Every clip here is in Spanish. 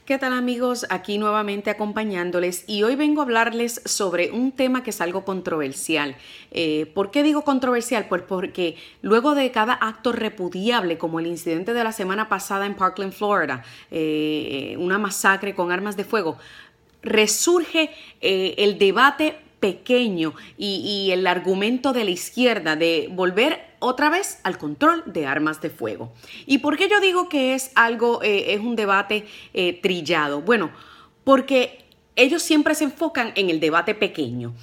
¿Qué tal amigos? Aquí nuevamente acompañándoles y hoy vengo a hablarles sobre un tema que es algo controversial. ¿Por qué digo controversial? Pues porque luego de cada acto repudiable como el incidente de la semana pasada en Parkland, Florida, una masacre con armas de fuego, resurge el debate pequeño y el argumento de la izquierda de volver otra vez al control de armas de fuego. ¿Y por qué yo digo que es un debate trillado? Bueno, porque ellos siempre se enfocan en el debate pequeño.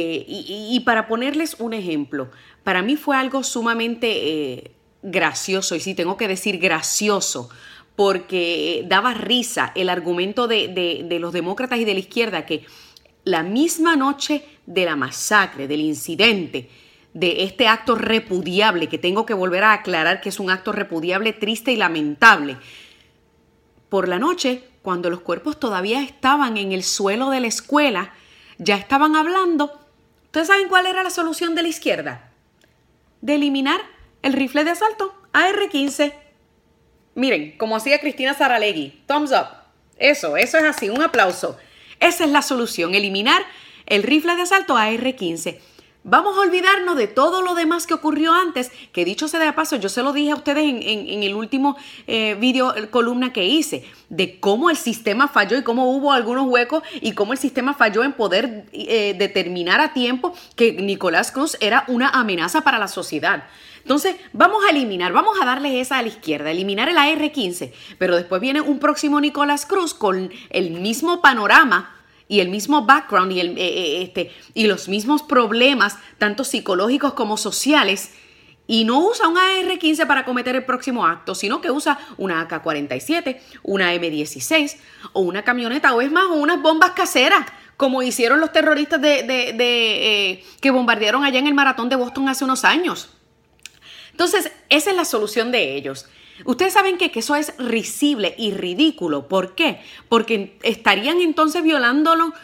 Y para ponerles un ejemplo, para mí fue algo sumamente gracioso, y sí tengo que decir gracioso, porque daba risa el argumento de los demócratas y de la izquierda que la misma noche de la masacre, del incidente, de este acto repudiable, que tengo que volver a aclarar que es un acto repudiable, triste y lamentable, por la noche, cuando los cuerpos todavía estaban en el suelo de la escuela, ya estaban hablando. ¿Ustedes saben cuál era la solución de la izquierda? De eliminar el rifle de asalto AR-15. Miren, como hacía Cristina Saralegui, thumbs up. Eso es así, un aplauso. Esa es la solución, eliminar el rifle de asalto AR-15. Vamos a olvidarnos de todo lo demás que ocurrió antes, que dicho sea de paso, yo se lo dije a ustedes en el último columna que hice, de cómo el sistema falló y cómo hubo algunos huecos y cómo el sistema falló en poder determinar a tiempo que Nicolás Cruz era una amenaza para la sociedad. Entonces, vamos a darles esa a la izquierda, eliminar el AR-15, pero después viene un próximo Nicolás Cruz con el mismo panorama y el mismo background y los mismos problemas, tanto psicológicos como sociales, y no usa un AR-15 para cometer el próximo acto, sino que usa una AK-47, una M16 o una camioneta, o es más, unas bombas caseras, como hicieron los terroristas que bombardearon allá en el maratón de Boston hace unos años. Entonces, esa es la solución de ellos. Ustedes saben que eso es risible y ridículo. ¿Por qué? Porque estarían entonces violándonos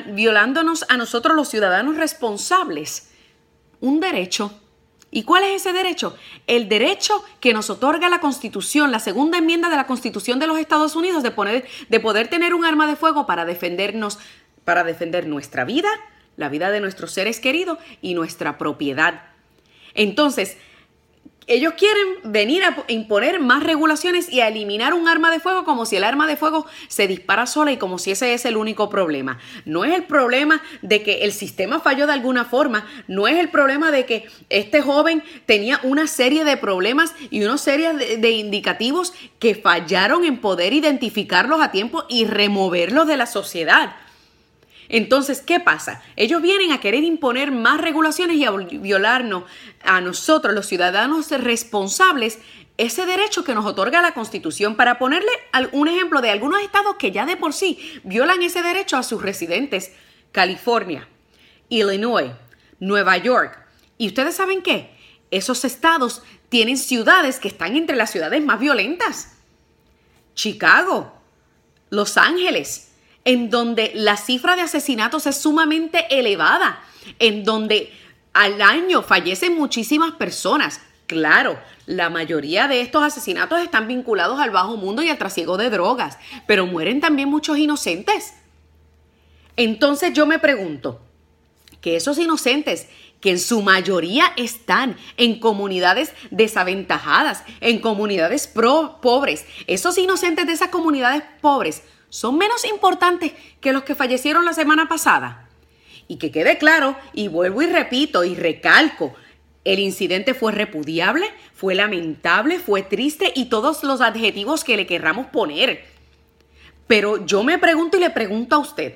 a nosotros los ciudadanos responsables. Un derecho. ¿Y cuál es ese derecho? El derecho que nos otorga la Constitución, la segunda enmienda de la Constitución de los Estados Unidos, de poder tener un arma de fuego para defendernos, para defender nuestra vida, la vida de nuestros seres queridos y nuestra propiedad. Entonces, ellos quieren venir a imponer más regulaciones y a eliminar un arma de fuego como si el arma de fuego se dispara sola y como si ese es el único problema. No es el problema de que el sistema falló de alguna forma, no es el problema de que este joven tenía una serie de problemas y una serie de indicativos que fallaron en poder identificarlos a tiempo y removerlos de la sociedad. Entonces, ¿qué pasa? Ellos vienen a querer imponer más regulaciones y a violarnos a nosotros, los ciudadanos responsables, ese derecho que nos otorga la Constitución. Para ponerle un ejemplo de algunos estados que ya de por sí violan ese derecho a sus residentes: California, Illinois, Nueva York. ¿Y ustedes saben qué? Esos estados tienen ciudades que están entre las ciudades más violentas. Chicago, Los Ángeles, en donde la cifra de asesinatos es sumamente elevada, en donde al año fallecen muchísimas personas. Claro, la mayoría de estos asesinatos están vinculados al bajo mundo y al trasiego de drogas, pero mueren también muchos inocentes. Entonces yo me pregunto, que esos inocentes, que en su mayoría están en comunidades desaventajadas, en comunidades pobres, esos inocentes de esas comunidades pobres son menos importantes que los que fallecieron la semana pasada. Y que quede claro, y vuelvo y repito y recalco, el incidente fue repudiable, fue lamentable, fue triste y todos los adjetivos que le querramos poner. Pero yo me pregunto y le pregunto a usted,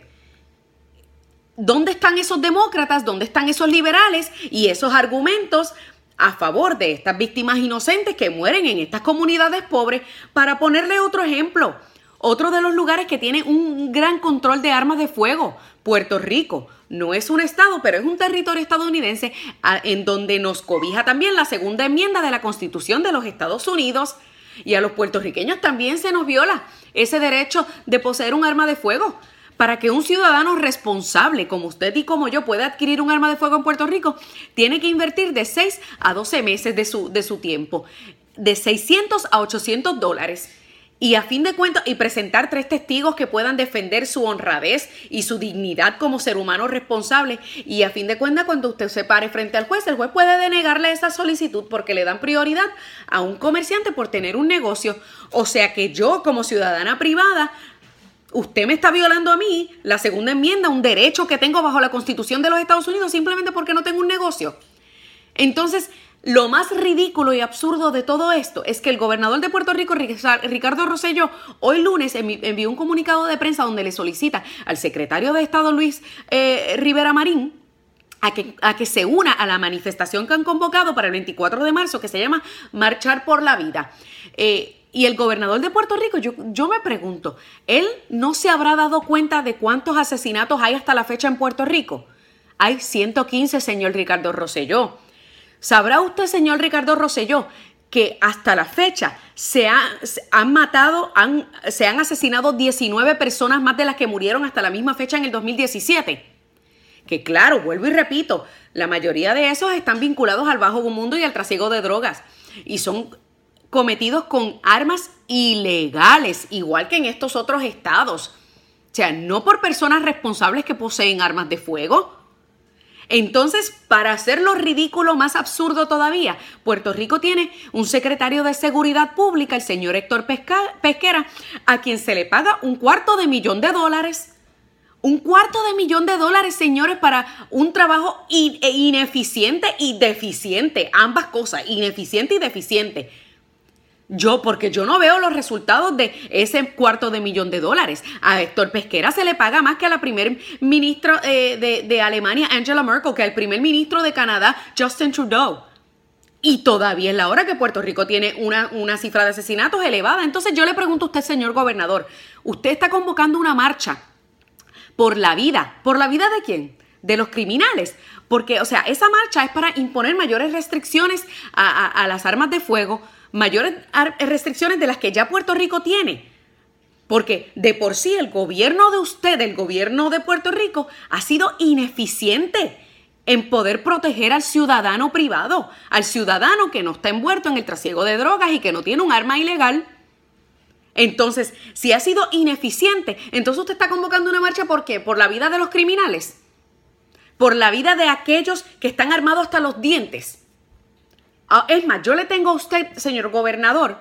¿dónde están esos demócratas? ¿Dónde están esos liberales y esos argumentos a favor de estas víctimas inocentes que mueren en estas comunidades pobres? Para ponerle otro ejemplo, otro de los lugares que tiene un gran control de armas de fuego, Puerto Rico. No es un estado, pero es un territorio estadounidense en donde nos cobija también la segunda enmienda de la Constitución de los Estados Unidos. Y a los puertorriqueños también se nos viola ese derecho de poseer un arma de fuego. Para que un ciudadano responsable como usted y como yo pueda adquirir un arma de fuego en Puerto Rico, tiene que invertir de 6 a 12 meses de su tiempo, de $600 a $800. Y a fin de cuentas, y presentar 3 testigos que puedan defender su honradez y su dignidad como ser humano responsable. Y a fin de cuentas, cuando usted se pare frente al juez, el juez puede denegarle esa solicitud porque le dan prioridad a un comerciante por tener un negocio. O sea que yo, como ciudadana privada, usted me está violando a mí la segunda enmienda, un derecho que tengo bajo la Constitución de los Estados Unidos simplemente porque no tengo un negocio. Entonces, lo más ridículo y absurdo de todo esto es que el gobernador de Puerto Rico, Ricardo Rosselló, hoy lunes envió un comunicado de prensa donde le solicita al secretario de Estado Luis Rivera Marín a que se una a la manifestación que han convocado para el 24 de marzo que se llama Marchar por la Vida. Y el gobernador de Puerto Rico, yo me pregunto, ¿él no se habrá dado cuenta de cuántos asesinatos hay hasta la fecha en Puerto Rico? Hay 115, señor Ricardo Rosselló. ¿Sabrá usted, señor Ricardo Rosselló, que hasta la fecha se han asesinado 19 personas más de las que murieron hasta la misma fecha en el 2017? Que claro, vuelvo y repito, la mayoría de esos están vinculados al bajo mundo y al trasiego de drogas. Y son cometidos con armas ilegales, igual que en estos otros estados. O sea, no por personas responsables que poseen armas de fuego. Entonces, para hacerlo ridículo, más absurdo todavía, Puerto Rico tiene un secretario de Seguridad Pública, el señor Héctor Pesquera, a quien se le paga $250,000. $250,000, señores, para un trabajo ineficiente y deficiente. Ambas cosas, ineficiente y deficiente. Porque yo no veo los resultados de ese $250,000. A Héctor Pesquera se le paga más que a la primer ministra de Alemania, Angela Merkel, que al primer ministro de Canadá, Justin Trudeau. Y todavía es la hora que Puerto Rico tiene una cifra de asesinatos elevada. Entonces yo le pregunto a usted, señor gobernador, ¿usted está convocando una marcha por la vida? ¿Por la vida de quién? De los criminales. Porque, o sea, esa marcha es para imponer mayores restricciones a las armas de fuego, mayores restricciones de las que ya Puerto Rico tiene. Porque de por sí el gobierno de usted, el gobierno de Puerto Rico, ha sido ineficiente en poder proteger al ciudadano privado, al ciudadano que no está envuelto en el trasiego de drogas y que no tiene un arma ilegal. Entonces, si ha sido ineficiente, entonces usted está convocando una marcha, ¿por qué? ¿Por la vida de los criminales? ¿Por la vida de aquellos que están armados hasta los dientes? Es más, yo le tengo a usted, señor gobernador,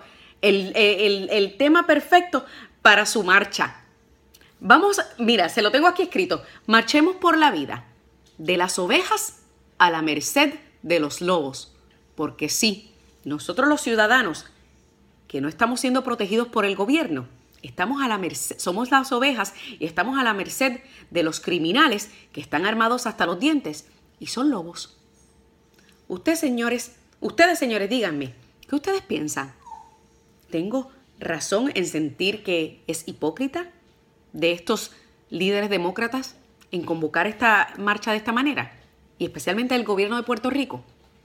el tema perfecto para su marcha. Mira, se lo tengo aquí escrito. Marchemos por la vida, de las ovejas a la merced de los lobos. Porque sí, nosotros los ciudadanos que no estamos siendo protegidos por el gobierno, estamos a la merced, somos las ovejas y estamos a la merced de los criminales que están armados hasta los dientes y son lobos. Ustedes, señores, díganme, ¿qué ustedes piensan? ¿Tengo razón en sentir que es hipócrita de estos líderes demócratas en convocar esta marcha de esta manera? Y especialmente el gobierno de Puerto Rico.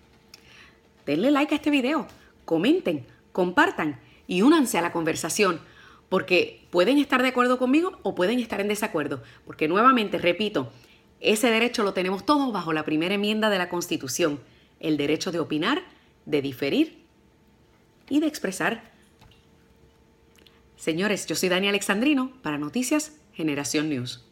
Denle like a este video, comenten, compartan y únanse a la conversación, porque pueden estar de acuerdo conmigo o pueden estar en desacuerdo, porque nuevamente, repito, ese derecho lo tenemos todos bajo la primera enmienda de la Constitución, el derecho de opinar, de diferir y de expresar. Señores, yo soy Dani Alexandrino para Noticias Generación News.